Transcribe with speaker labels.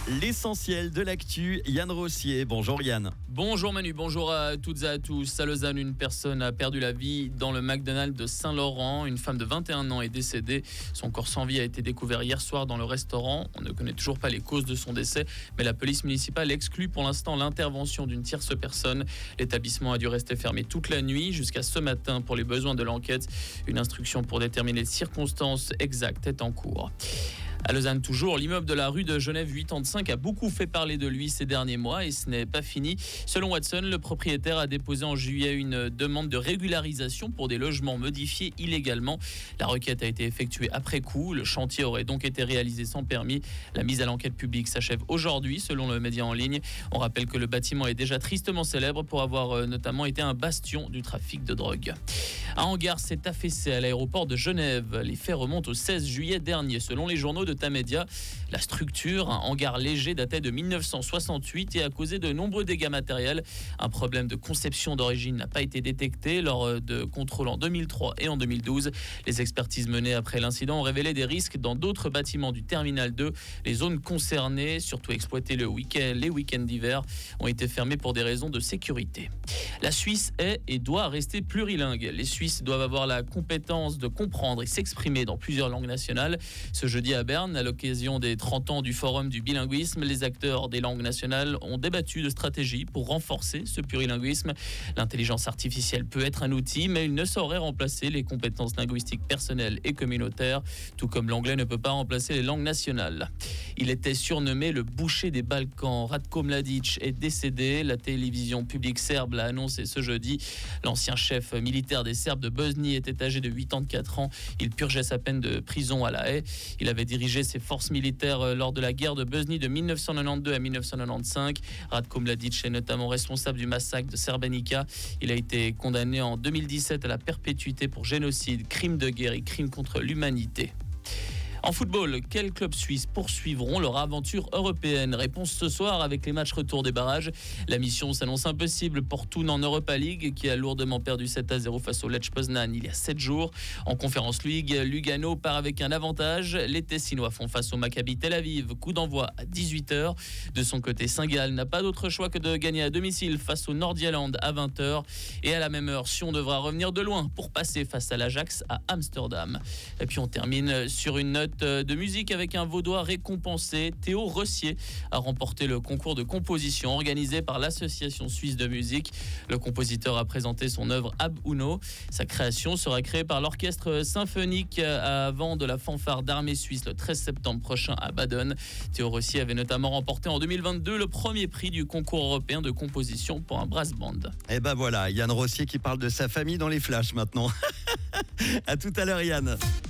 Speaker 1: L'essentiel de l'actu, Yann Rossier. Bonjour Yann.
Speaker 2: Bonjour Manu, bonjour à toutes et à tous. À Lausanne, une personne a perdu la vie dans le McDonald's de Saint-Laurent. Une femme de 21 ans est décédée. Son corps sans vie a été découvert hier soir dans le restaurant. On ne connaît toujours pas les causes de son décès, mais la police municipale exclut pour l'instant l'intervention d'une tierce personne. L'établissement a dû rester fermé toute la nuit jusqu'à ce matin pour les besoins de l'enquête. Une instruction pour déterminer les circonstances exactes est en cours. À Lausanne toujours, l'immeuble de la rue de Genève 85 a beaucoup fait parler de lui ces derniers mois et ce n'est pas fini. Selon Watson, le propriétaire a déposé en juillet une demande de régularisation pour des logements modifiés illégalement. La requête a été effectuée après coup. Le chantier aurait donc été réalisé sans permis. La mise à l'enquête publique s'achève aujourd'hui selon le média en ligne. On rappelle que le bâtiment est déjà tristement célèbre pour avoir notamment été un bastion du trafic de drogue. Un hangar s'est affaissé à l'aéroport de Genève. Les faits remontent au 16 juillet dernier. Selon les journaux de Tamedia, la structure, un hangar léger, datait de 1968 et a causé de nombreux dégâts matériels. Un problème de conception d'origine n'a pas été détecté lors de contrôles en 2003 et en 2012. Les expertises menées après l'incident ont révélé des risques dans d'autres bâtiments du Terminal 2. Les zones concernées, surtout exploitées les week-ends d'hiver, ont été fermées pour des raisons de sécurité. La Suisse est et doit rester plurilingue. Les Suisses doivent avoir la compétence de comprendre et s'exprimer dans plusieurs langues nationales. Ce jeudi à Berne, à l'occasion des 30 ans du Forum du bilinguisme, les acteurs des langues nationales ont débattu de stratégies pour renforcer ce plurilinguisme. L'intelligence artificielle peut être un outil, mais il ne saurait remplacer les compétences linguistiques personnelles et communautaires, tout comme l'anglais ne peut pas remplacer les langues nationales. Il était surnommé le boucher des Balkans. Ratko Mladic est décédé. La télévision publique serbe l'a annoncé ce jeudi. L'ancien chef militaire des Serbes de Bosnie était âgé de 84 ans. Il purgeait sa peine de prison à La Haye. Il avait dirigé ses forces militaires lors de la guerre de Bosnie de 1992 à 1995. Ratko Mladic est notamment responsable du massacre de Srebrenica. Il a été condamné en 2017 à la perpétuité pour génocide, crime de guerre et crime contre l'humanité. En football, quels clubs suisses poursuivront leur aventure européenne? Réponse ce soir avec les matchs retour des barrages. La mission s'annonce impossible pour Thun en Europa League qui a lourdement perdu 7-0 face au Lech Poznan il y a 7 jours. En Conference League, Lugano part avec un avantage. Les Tessinois font face au Maccabi Tel Aviv. Coup d'envoi à 18h. De son côté, Saint-Gall n'a pas d'autre choix que de gagner à domicile face au Nordirland à 20h. Et à la même heure, Sion devra revenir de loin pour passer face à l'Ajax à Amsterdam. Et puis on termine sur une note de musique avec un vaudois récompensé. Théo Rossier a remporté le concours de composition organisé par l'Association suisse de musique. Le compositeur a présenté son œuvre Ab Uno. Sa création sera créée par l'orchestre symphonique avant de la fanfare d'armée suisse le 13 septembre prochain à Baden. Théo Rossier avait notamment remporté en 2022 le premier prix du concours européen de composition pour un brass band.
Speaker 1: Et ben voilà, Yann Rossier qui parle de sa famille dans les flashs maintenant. À tout à l'heure Yann.